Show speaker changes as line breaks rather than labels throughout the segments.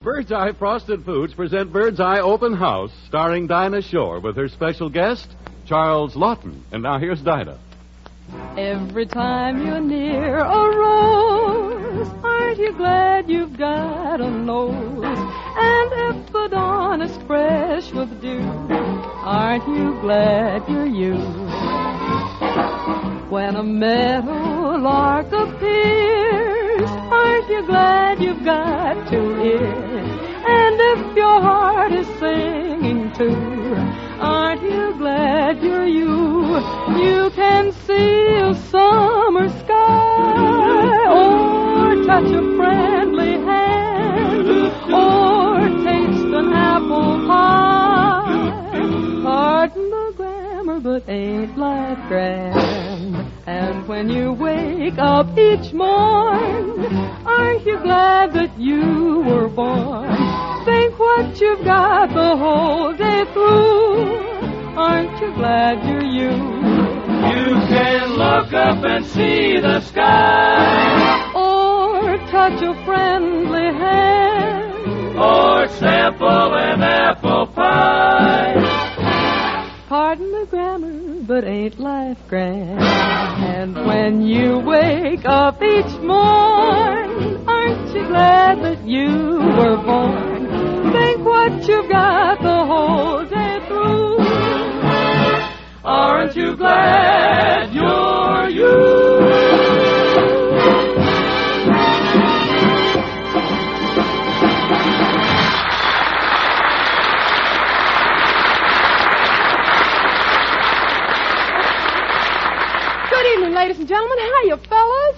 Bird's Eye Frosted Foods present Bird's Eye Open House, starring Dinah Shore with her special guest, Charles Lawton. And now here's Dinah.
Every time you're near a rose, aren't you glad you've got a nose? And if the dawn is fresh with dew, aren't you glad you're you? When a meadow lark appears, aren't you glad you've got two ears? And if your heart is singing too, aren't you glad you're you? You can see a summer sky, or touch a friendly hand, or taste an apple pie. Pardon the grammar, but ain't life grand? And when you wake up each morn, aren't you glad that you were born? Think what you've got the whole day through. Aren't you glad you're you?
You can look up and see the sky,
or touch a friendly hand,
or sample an apple pie.
Pardon the grammar, but ain't life grand? And when you wake up each morn, aren't you glad that you were born? Think what you've got the whole day through.
Aren't you glad you're you?
Ladies and gentlemen, hiya, fellas.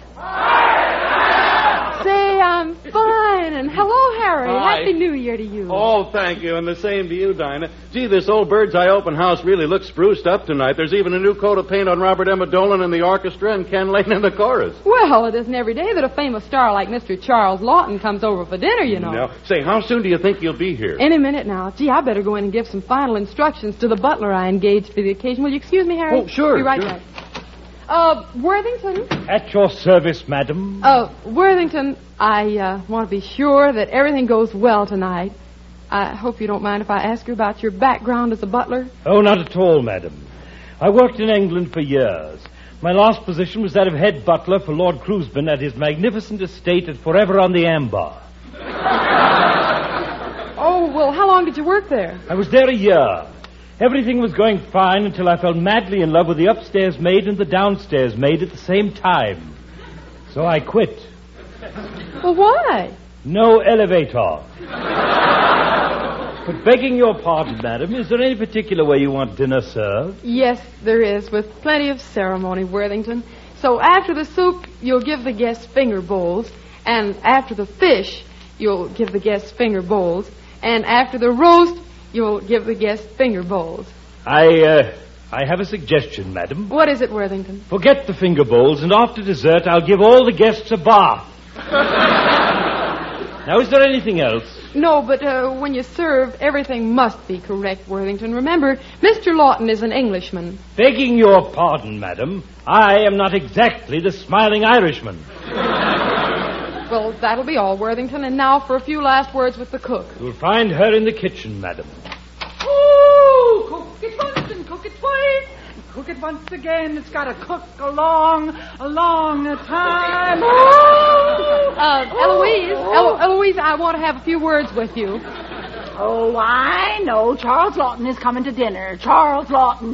Say, I'm fine, and hello, Harry.
Hi.
Happy New Year to you.
Oh, thank you, and the same to you, Dinah. Gee, this old Bird's Eye Open House really looks spruced up tonight. There's even a new coat of paint on Robert Emma Dolan in the orchestra and Ken Lane in the chorus.
Well, it isn't every day that a famous star like Mr. Charles Lawton comes over for dinner, you know.
Now, say, how soon do you think you'll be here?
Any minute now. Gee, I better go in and give some final instructions to the butler I engaged for the occasion. Will you excuse me, Harry?
Oh, sure,
Be right
sure.
back. Worthington?
At your service, madam.
Worthington, I want to be sure that everything goes well tonight. I hope you don't mind if I ask you about your background as a butler.
Oh, not at all, madam. I worked in England for years. My last position was that of head butler for Lord Cruisman at his magnificent estate at Forever on the Amber.
Oh, well, how long did you work there?
I was there a year. Everything was going fine until I fell madly in love with the upstairs maid and the downstairs maid at the same time. So I quit.
Well, why?
No elevator. But begging your pardon, madam, is there any particular way you want dinner served?
Yes, there is, with plenty of ceremony, Worthington. So after the soup, you'll give the guests finger bowls, and after the fish, you'll give the guests finger bowls, and after the roast, you'll give the guests finger bowls.
I have a suggestion, madam.
What is it, Worthington?
Forget the finger bowls, and after dessert, I'll give all the guests a bath. Now, is there anything else?
No, but when you serve, everything must be correct, Worthington. Remember, Mr. Lawton is an Englishman.
Begging your pardon, madam, I am not exactly the smiling Irishman.
Well, that'll be all, Worthington. And now for a few last words with the cook.
You'll find her in the kitchen, madam.
Oh, cook it once and cook it twice. Cook it once again. It's got to cook a long time.
Eloise, I want to have a few words with you.
Oh, I know. Charles Lawton is coming to dinner. Charles Lawton.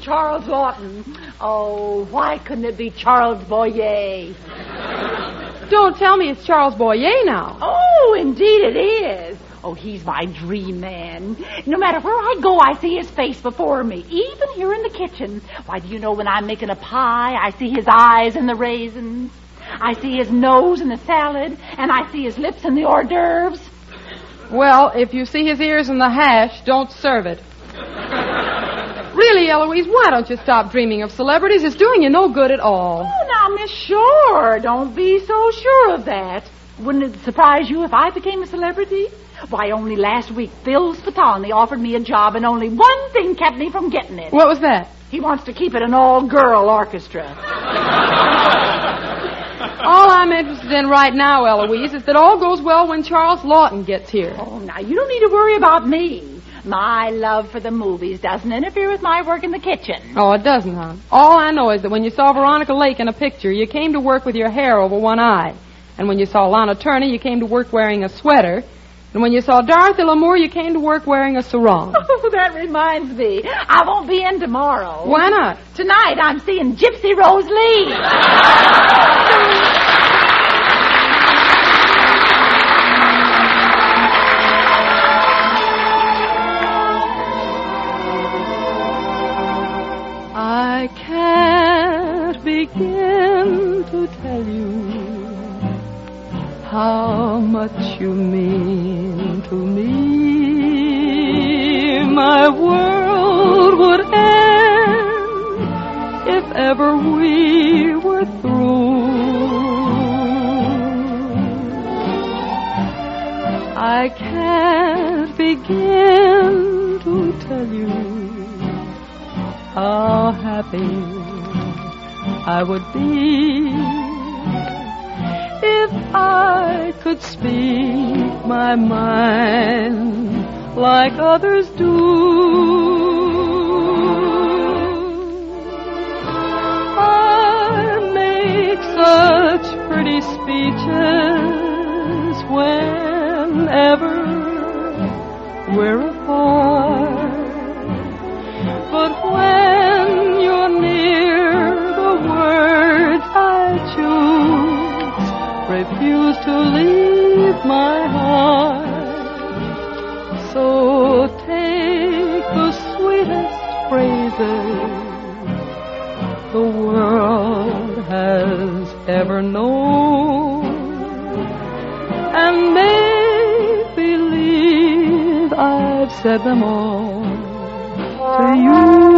Oh, why couldn't it be Charles Boyer?
Don't tell me it's Charles Boyer now.
Oh, indeed it is. Oh, he's my dream man. No matter where I go, I see his face before me, even here in the kitchen. Why, do you know when I'm making a pie, I see his eyes in the raisins, I see his nose in the salad, and I see his lips in the hors d'oeuvres.
Well, if you see his ears in the hash, don't serve it. Really, Eloise, why don't you stop dreaming of celebrities? It's doing you no good at all.
Oh, now, Miss Shore, don't be so sure of that. Wouldn't it surprise you if I became a celebrity? Why, only last week, Phil Spitali offered me a job, and only one thing kept me from getting it.
What was that?
He wants to keep it an all-girl orchestra.
All I'm interested in right now, Eloise, is that all goes well when Charles Lawton gets here.
Oh, now, you don't need to worry about me. My love for the movies doesn't interfere with my work in the kitchen.
Oh, it doesn't, hon. All I know is that when you saw Veronica Lake in a picture, you came to work with your hair over one eye. And when you saw Lana Turner, you came to work wearing a sweater. And when you saw Dorothy Lamour, you came to work wearing a sarong.
Oh, that reminds me. I won't be in tomorrow.
Why not?
Tonight I'm seeing Gypsy Rose Lee.
I can't begin to tell you how much you mean to me. My world would end if ever we were through. I can't begin to tell you how happy I would be if I could speak my mind like others do. I make such pretty speeches whenever we're apart. But when you're near, the words I choose refuse to leave my heart. So take the sweetest phrases the world has ever known and make believe I've said them all to you.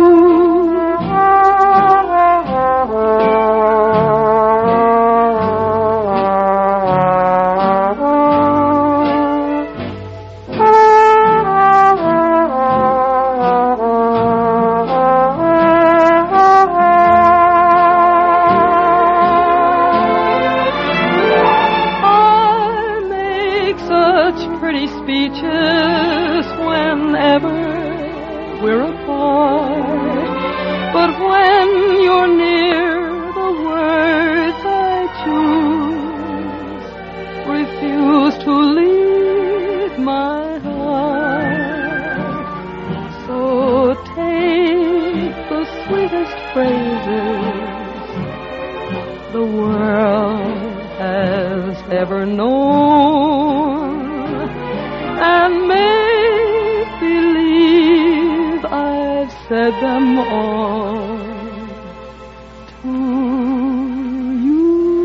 I make such pretty speeches whenever we're apart, but when you're near, the words I choose refuse to leave my heart. So take the sweetest phrases the world has ever known and make believe I've said them all to you.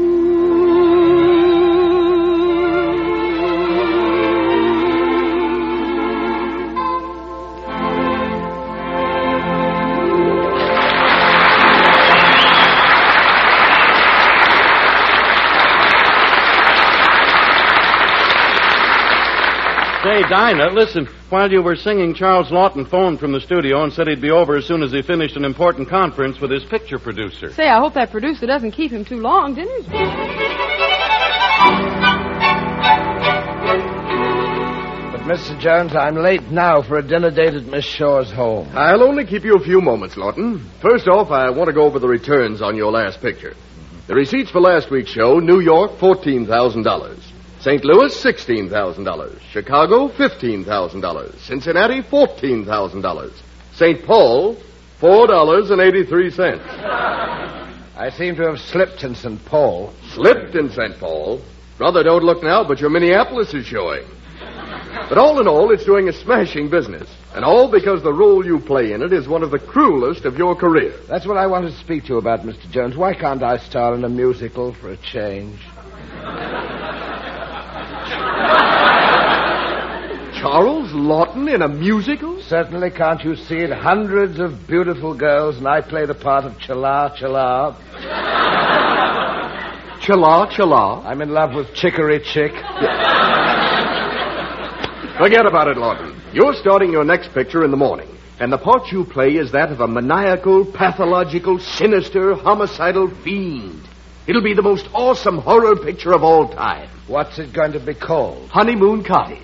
Say, Dinah, listen. While you were singing, Charles Lawton phoned from the studio and said he'd be over as soon as he finished an important conference with his picture producer.
Say, I hope that producer doesn't keep him too long, didn't he?
But, Mr. Jones, I'm late now for a dinner date at Miss Shaw's home.
I'll only keep you a few moments, Lawton. First off, I want to go over the returns on your last picture. The receipts for last week's show: New York, $14,000. St. Louis, $16,000. Chicago, $15,000. Cincinnati, $14,000. St. Paul, $4.83.
I seem to have slipped in St. Paul.
Slipped in St. Paul? Brother, don't look now, but your Minneapolis is showing. But all in all, it's doing a smashing business. And all because the role you play in it is one of the cruelest of your career.
That's what I wanted to speak to you about, Mr. Jones. Why can't I star in a musical for a change?
Charles Lawton in a musical?
Certainly, can't you see it? Hundreds of beautiful girls, and I play the part of Chala Chala.
Chala Chala?
I'm in love with Chicory Chick.
Forget about it, Lawton. You're starting your next picture in the morning, and the part you play is that of a maniacal, pathological, sinister, homicidal fiend. It'll be the most awesome horror picture of all time.
What's it going to be called?
Honeymoon Cottage.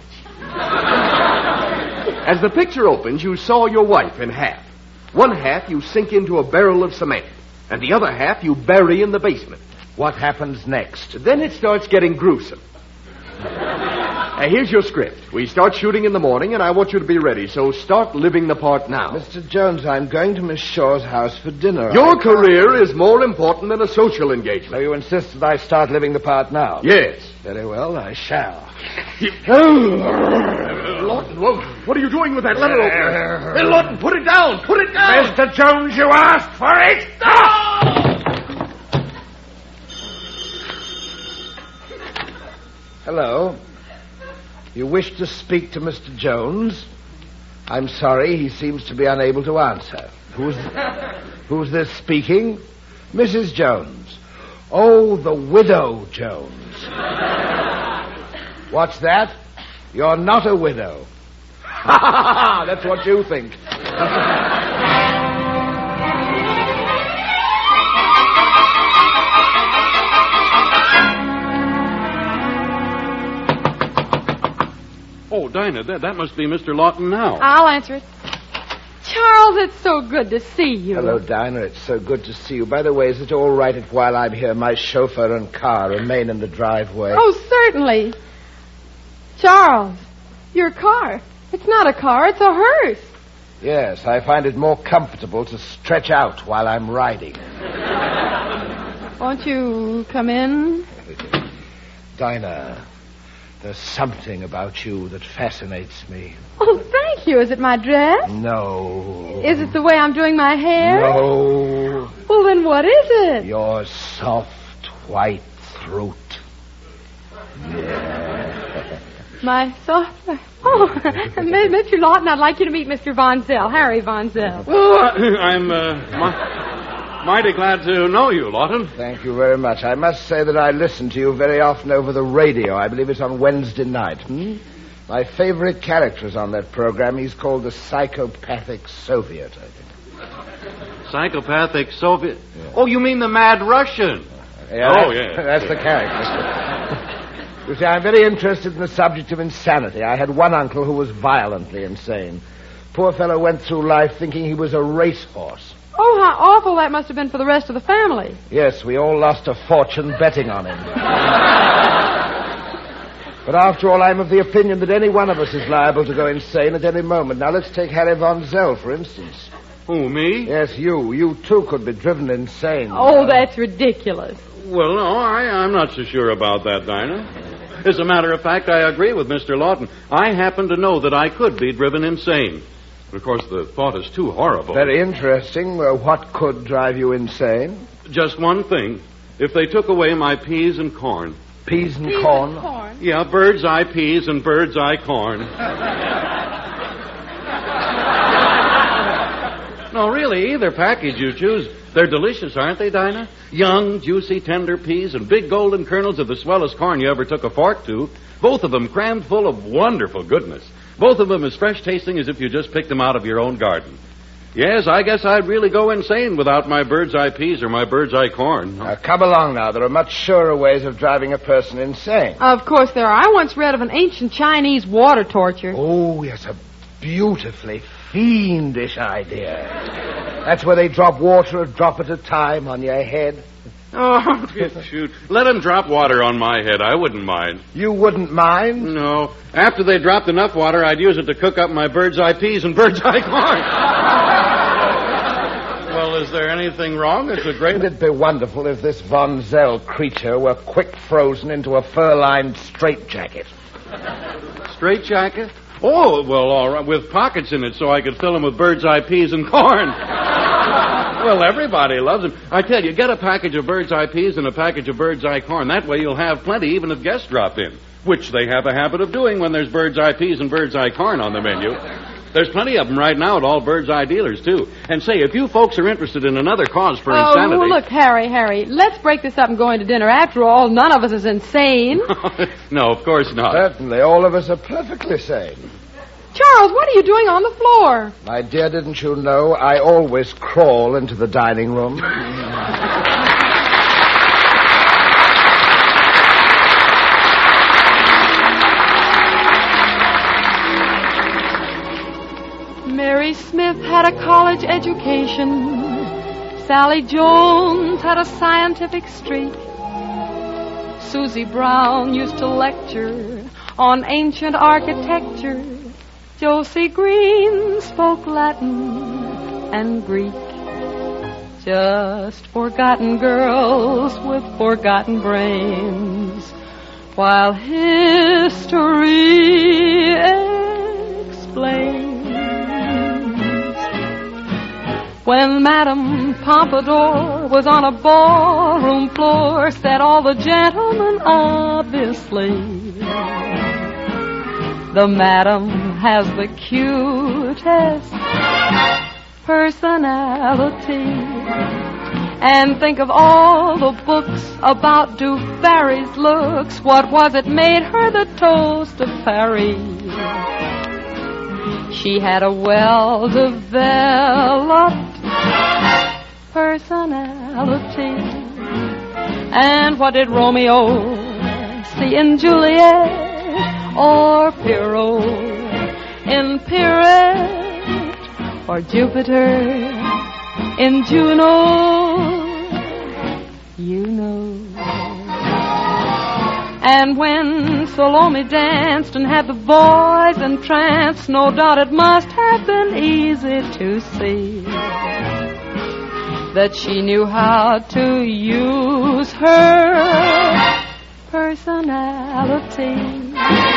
As the picture opens, you saw your wife in half. One half you sink into a barrel of cement, and the other half you bury in the basement.
What happens next?
Then it starts getting gruesome. Here's your script. We start shooting in the morning, and I want you to be ready, so start living the part now.
Mr. Jones, I'm going to Miss Shaw's house for dinner.
Your career is more important than a social
So
engagement.
you insist that I start living the part now?
Yes.
Very well, I shall.
Lawton, what are you doing with that letter opener? Hey, Lawton, put it down! Put it down!
Mr. Jones, you asked for it! Hello. You wish to speak to Mr. Jones? I'm sorry, he seems to be unable to answer. Who's this speaking? Mrs. Jones. Oh, the widow Jones. What's that? You're not a widow. That's what you think.
Oh, Dinah, that must be Mr. Lawton now.
I'll answer it. Charles, it's so good to see you.
Hello, Dinah. It's so good to see you. By the way, is it all right if while I'm here my chauffeur and car remain in the driveway?
Oh, certainly. Charles, your car. It's not a car, it's a hearse.
Yes, I find it more comfortable to stretch out while I'm riding.
Won't you come in?
Dinah, there's something about you that fascinates me.
Oh, thank you. Is it my dress?
No.
Is it the way I'm doing my hair?
No.
Well, then what is it?
Your soft, white throat. Yeah.
My soft... Oh, Mr. Lawton, I'd like you to meet Mr. Von Zell, Harry Von Zell.
Oh, I'm mighty glad to know you, Lawton.
Thank you very much. I must say that I listen to you very often over the radio. I believe it's on Wednesday night. My favorite character is on that program. He's called the Psychopathic Soviet, I think.
Psychopathic Soviet?
Yeah.
Oh, you mean the Mad Russian?
Yeah,
yeah.
That's the character. You see, I'm very interested in the subject of insanity. I had one uncle who was violently insane. Poor fellow went through life thinking he was a racehorse.
Oh, how awful that must have been for the rest of the family.
Yes, we all lost a fortune betting on him. But after all, I'm of the opinion that any one of us is liable to go insane at any moment. Now, let's take Harry Von Zell, for instance.
Who, me?
Yes, you. You, too, could be driven insane.
Oh, that's ridiculous.
Well, no, I'm not so sure about that, Dinah. As a matter of fact, I agree with Mr. Lawton. I happen to know that I could be driven insane. Of course, the thought is too horrible.
Very interesting. What could drive you insane?
Just one thing. If they took away my peas and corn.
Peas and corn?
Yeah, bird's eye peas and bird's eye corn. No, really, either package you choose. They're delicious, aren't they, Dinah? Young, juicy, tender peas and big golden kernels of the swellest corn you ever took a fork to. Both of them crammed full of wonderful goodness. Both of them as fresh tasting as if you just picked them out of your own garden. Yes, I guess I'd really go insane without my bird's eye peas or my bird's eye corn.
Now, come along now. There are much surer ways of driving a person insane.
Of course there are. I once read of an ancient Chinese water torture.
Oh, yes, a beautifully fiendish idea. That's where they drop water a drop at a time on your head.
Oh, shoot. Let them drop water on my head. I wouldn't mind.
You wouldn't mind?
No. After they dropped enough water, I'd use it to cook up my bird's eye peas and bird's eye corn. Well, is there anything wrong? It's a great...
Wouldn't it be wonderful if this Von Zell creature were quick frozen into a fur-lined straitjacket?
Straitjacket? Oh, well, all right, with pockets in it so I could fill them with bird's eye peas and corn. Well, everybody loves them. I tell you, get a package of bird's eye peas and a package of bird's eye corn. That way you'll have plenty even if guests drop in, which they have a habit of doing when there's bird's eye peas and bird's eye corn on the menu. There's plenty of them right now at all bird's eye dealers, too. And say, if you folks are interested in another cause for insanity...
Oh, look, Harry, let's break this up and go into dinner. After all, none of us is insane.
No, of course not.
Certainly, all of us are perfectly sane.
Charles, what are you doing on the floor?
My dear, didn't you know I always crawl into the dining room?
Mary Smith had a college education. Sally Jones had a scientific streak. Susie Brown used to lecture on ancient architecture. Josie Green spoke Latin and Greek. Just forgotten girls with forgotten brains, while history explains. When Madame Pompadour was on a ballroom floor, said all the gentlemen obviously, the Madam has the cutest personality. And think of all the books about Du Barry's looks. What was it made her the toast of Paris? She had a well-developed personality. And what did Romeo see in Juliet, or Pierrot in Pierrette, or Jupiter in Juno? You know. And when Salome danced and had the boys entranced, no doubt it must have been easy to see that she knew how to use her personality.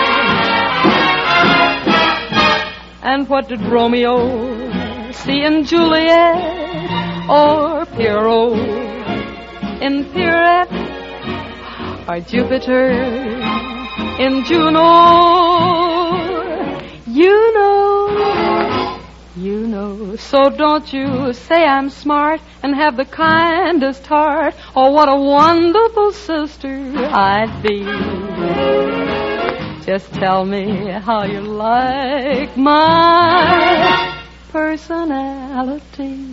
And what did Romeo see in Juliet, or Pierrot in Pierrette, or Jupiter in Juno? You know. So don't you say I'm smart and have the kindest heart. Oh, what a wonderful sister I'd be. Just tell me how you like my personality.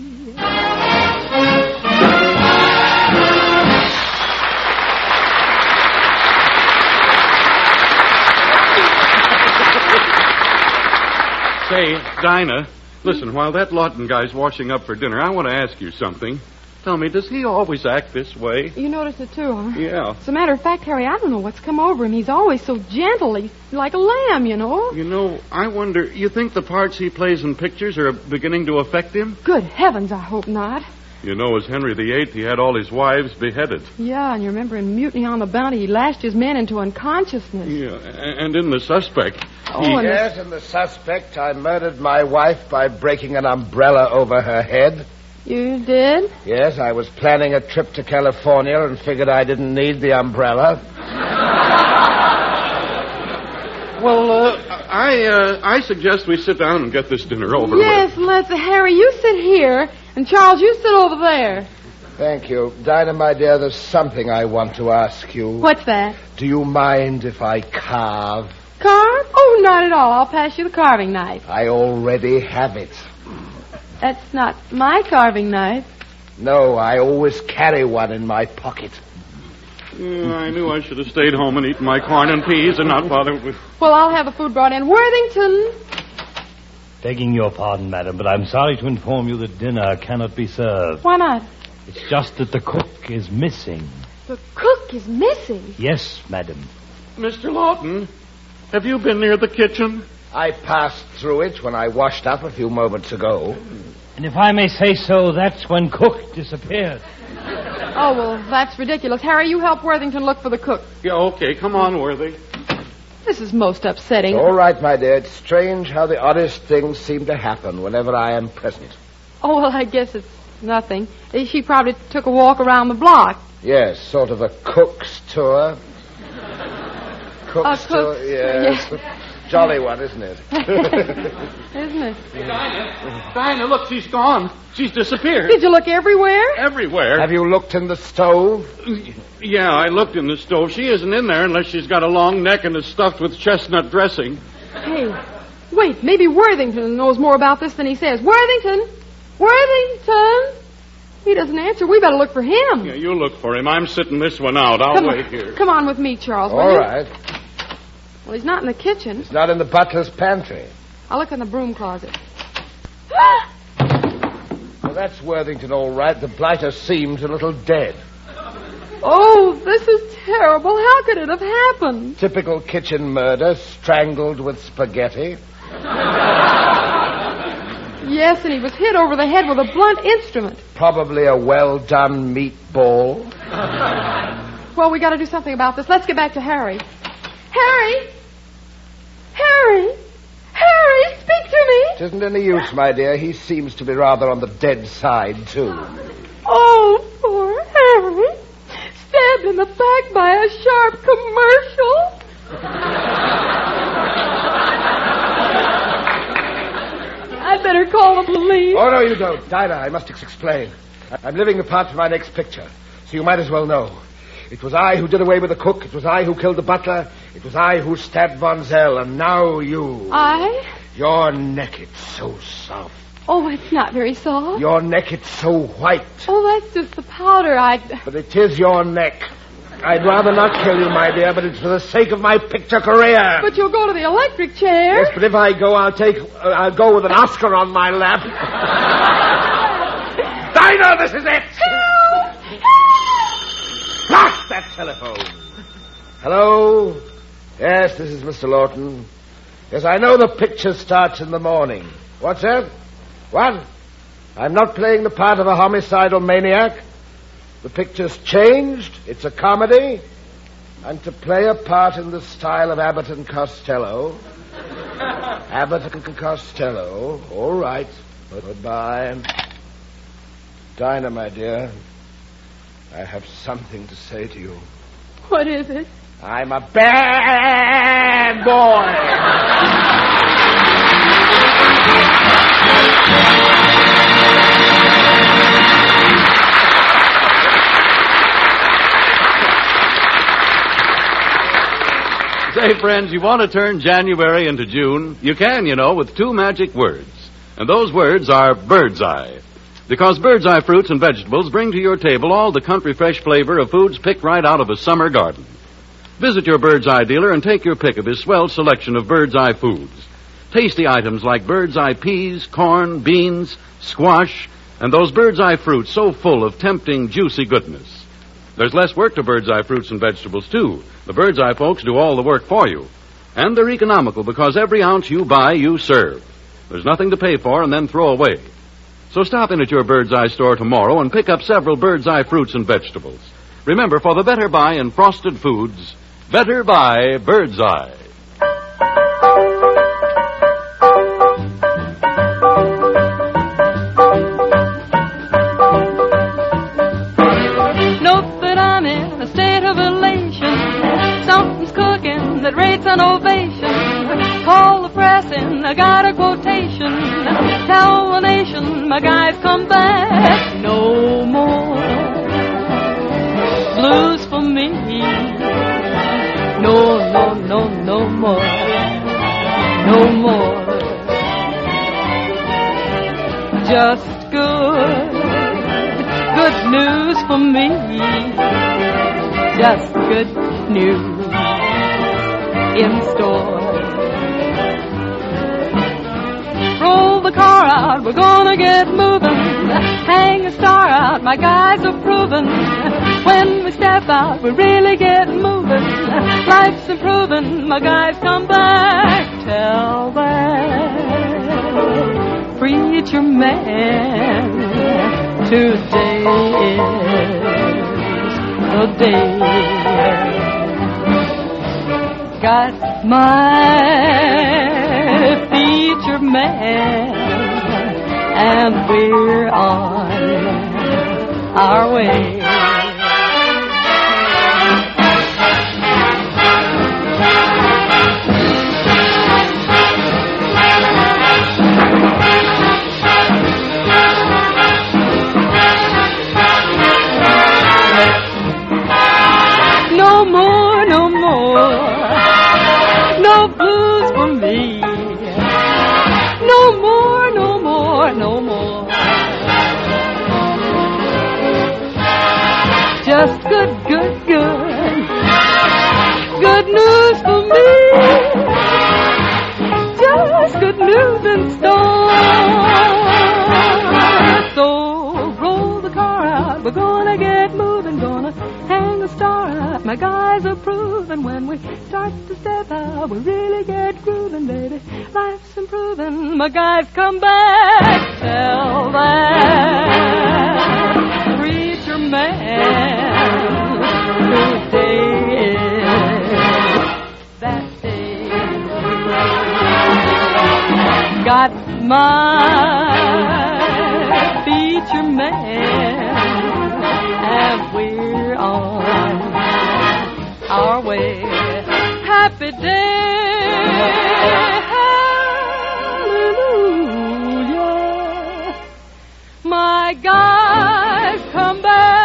Say, Dinah, listen, while that Lawton guy's washing up for dinner, I want to ask you something. Tell me, does he always act this way?
You noticed it too, huh?
Yeah.
As a matter of fact, Harry, I don't know what's come over him. He's always so gentle. He's like a lamb, you know.
You know, I wonder, you think the parts he plays in pictures are beginning to affect him?
Good heavens, I hope not.
You know, as Henry VIII, he had all his wives beheaded.
Yeah, and you remember in Mutiny on the Bounty, he lashed his men into unconsciousness.
Yeah, and in The Suspect,
Yes, in The Suspect, I murdered my wife by breaking an umbrella over her head.
You did?
Yes, I was planning a trip to California and figured I didn't need the umbrella.
Well, I suggest we sit down and get this dinner over with.
Yes, let's. Harry, you sit here, and Charles, you sit over there.
Thank you. Dinah, my dear, there's something I want to ask you.
What's that?
Do you mind if I carve?
Carve? Oh, not at all. I'll pass you the carving knife.
I already have it.
That's not my carving knife.
No, I always carry one in my pocket.
I knew I should have stayed home and eaten my corn and peas and not bothered with...
Well, I'll have the food brought in. Worthington!
Begging your pardon, madam, but I'm sorry to inform you that dinner cannot be served.
Why not?
It's just that the cook is missing.
The cook is missing?
Yes, madam.
Mr. Lawton, have you been near the kitchen?
I passed through it when I washed up a few moments ago.
And if I may say so, that's when cook disappeared.
Oh, well, that's ridiculous. Harry, you help Worthington look for the cook.
Yeah, okay. Come on, Worthy.
This is most upsetting.
All right, my dear. It's strange how the oddest things seem to happen whenever I am present.
Oh, well, I guess it's nothing. She probably took a walk around the block.
Yes, sort of a cook's tour. Cook's tour,
cook's,
yes.
yeah.
Jolly one, isn't it?
Isn't it?
Dinah, look, she's gone. She's disappeared.
Did you look everywhere?
Everywhere.
Have you looked in the stove?
Yeah, I looked in the stove. She isn't in there unless she's got a long neck and is stuffed with chestnut dressing.
Hey, wait, maybe Worthington knows more about this than he says. Worthington! Worthington! He doesn't answer. We better look for him.
Yeah, you look for him. I'm sitting this one out. I'll wait here.
Come on with me, Charles. will
All
you?
right.
Well, he's not in the kitchen.
It's not in the butler's pantry.
I'll look in the broom closet.
Well, that's Worthington, all right. The blighter seems a little dead.
Oh, this is terrible. How could it have happened?
Typical kitchen murder, strangled with spaghetti.
Yes, and he was hit over the head with a blunt instrument.
Probably a well-done meatball.
Well, we got to do something about this. Let's get back to Harry. Harry! Harry! Harry, speak to me!
It isn't any use, my dear. He seems to be rather on the dead side, too.
Oh, poor Harry. Stabbed in the back by a sharp commercial. I'd better call the police.
Oh, no, you don't. Dinah, I must explain. I'm living apart from my next picture, so you might as well know. It was I who did away with the cook. It was I who killed the butler. It was I who stabbed Von Zell, and now you.
I?
Your neck, it's so soft.
Oh, it's not very soft.
Your neck, it's so white.
Oh, that's just the powder.
But it is your neck. I'd rather not kill you, my dear, but it's for the sake of my picture career.
But you'll go to the electric chair.
Yes, but if I go, I'll go with an Oscar on my lap. Dinah, this is it.
Help!
Blast that telephone. Hello? Yes, this is Mr. Lawton. Yes, I know the picture starts in the morning. What's that? What? I'm not playing the part of a homicidal maniac. The picture's changed. It's a comedy. And to play a part in the style of Abbott and Costello. Abbott and Costello. All right. Goodbye. Dinah, my dear, I have something to say to you.
What is it?
I'm a bad boy.
Say, friends, you want to turn January into June? You can, with 2 magic words. And those words are bird's eye. Because bird's eye fruits and vegetables bring to your table all the country fresh flavor of foods picked right out of a summer garden. Visit your bird's eye dealer and take your pick of his swell selection of bird's eye foods. Tasty items like bird's eye peas, corn, beans, squash, and those bird's eye fruits so full of tempting, juicy goodness. There's less work to bird's eye fruits and vegetables, too. The bird's eye folks do all the work for you. And they're economical because every ounce you buy, you serve. There's nothing to pay for and then throw away. So stop in at your bird's eye store tomorrow and pick up several bird's eye fruits and vegetables. Remember, for the better buy in frosted foods, better buy bird's eye.
Note that I'm in a state of elation. Something's cooking that rates an ovation. Call the press in, I got a quotation. Tell the nation my guy's come back. No more blues for me. No, no, no, no more. No more. Just good news for me. Just good news in store. Roll the car out, we're gonna get moving. Hang a star out, my guys are proven. When we step out, we really get moving. Life's improving, my guys come back. Tell that preacher man today is the day. Got my feature man, and we're on our way. No more, no more. No blues for me. No more, no more, no more. Just good, good, good. Good news for me. Just good news in store. So roll the car out, we're gonna get moving, gonna hang a star out. My guys approve, and when we start to step out, we really get grooving, baby. Life's improving. My guys come back, tell that preacher man today is that day. Got my feature man, and we're on our way. Happy day, hallelujah. My guys come back.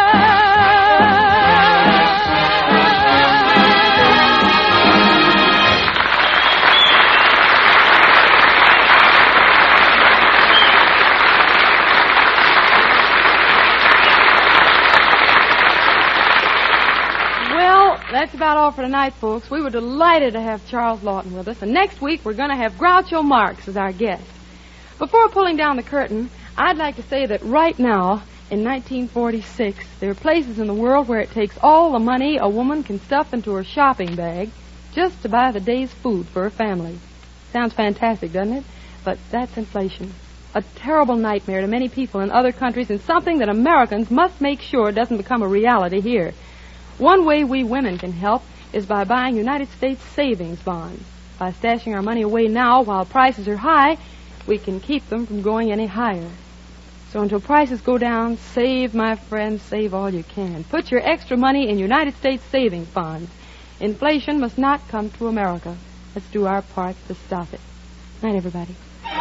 That's about all for tonight, folks. We were delighted to have Charles Lawton with us, and next week we're going to have Groucho Marx as our guest. Before pulling down the curtain, I'd like to say that right now, in 1946, there are places in the world where it takes all the money a woman can stuff into her shopping bag just to buy the day's food for her family. Sounds fantastic, doesn't it? But that's inflation. A terrible nightmare to many people in other countries, and something that Americans must make sure doesn't become a reality here. One way we women can help is by buying United States savings bonds. By stashing our money away now while prices are high, we can keep them from going any higher. So until prices go down, save, my friends, save all you can. Put your extra money in United States savings bonds. Inflation must not come to America. Let's do our part to stop it. Night, everybody.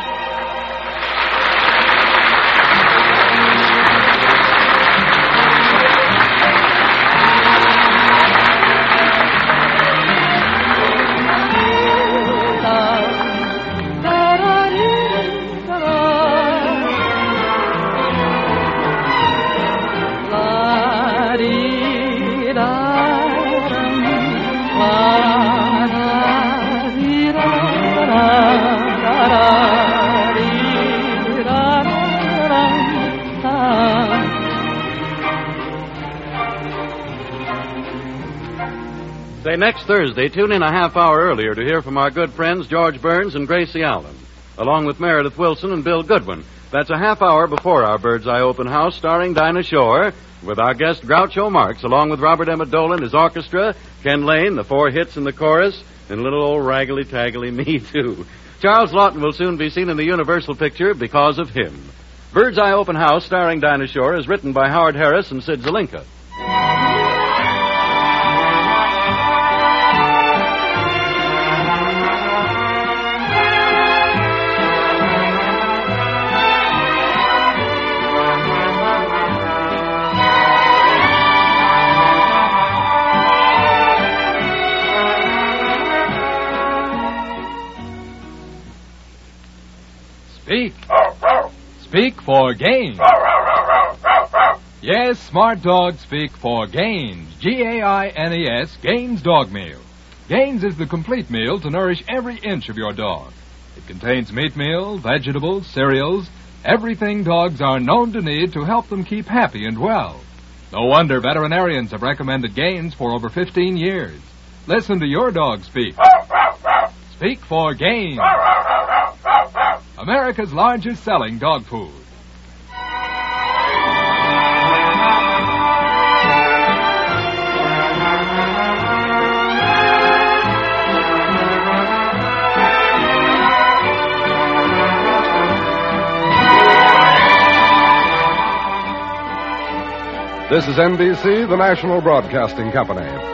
Say, next Thursday, tune in a half hour earlier to hear from our good friends George Burns and Gracie Allen, along with Meredith Wilson and Bill Goodwin. That's a half hour before our Bird's Eye Open House, starring Dinah Shore, with our guest Groucho Marx, along with Robert Emmett Dolan, his orchestra, Ken Lane, the four hits in the chorus, and little old raggly-taggly me, too. Charles Lawton will soon be seen in the Universal picture Because of Him. Bird's Eye Open House, starring Dinah Shore, is written by Howard Harris and Sid Zelinka.
Speak. Speak for Gaines. Yes, smart dogs speak for Gaines. Gaines, Gaines Dog Meal. Gaines is the complete meal to nourish every inch of your dog. It contains meat meal, vegetables, cereals, everything dogs are known to need to help them keep happy and well. No wonder veterinarians have recommended Gaines for over 15 years. Listen to your dog speak. Speak for Gaines. America's largest selling dog food.
This is NBC, the national broadcasting company.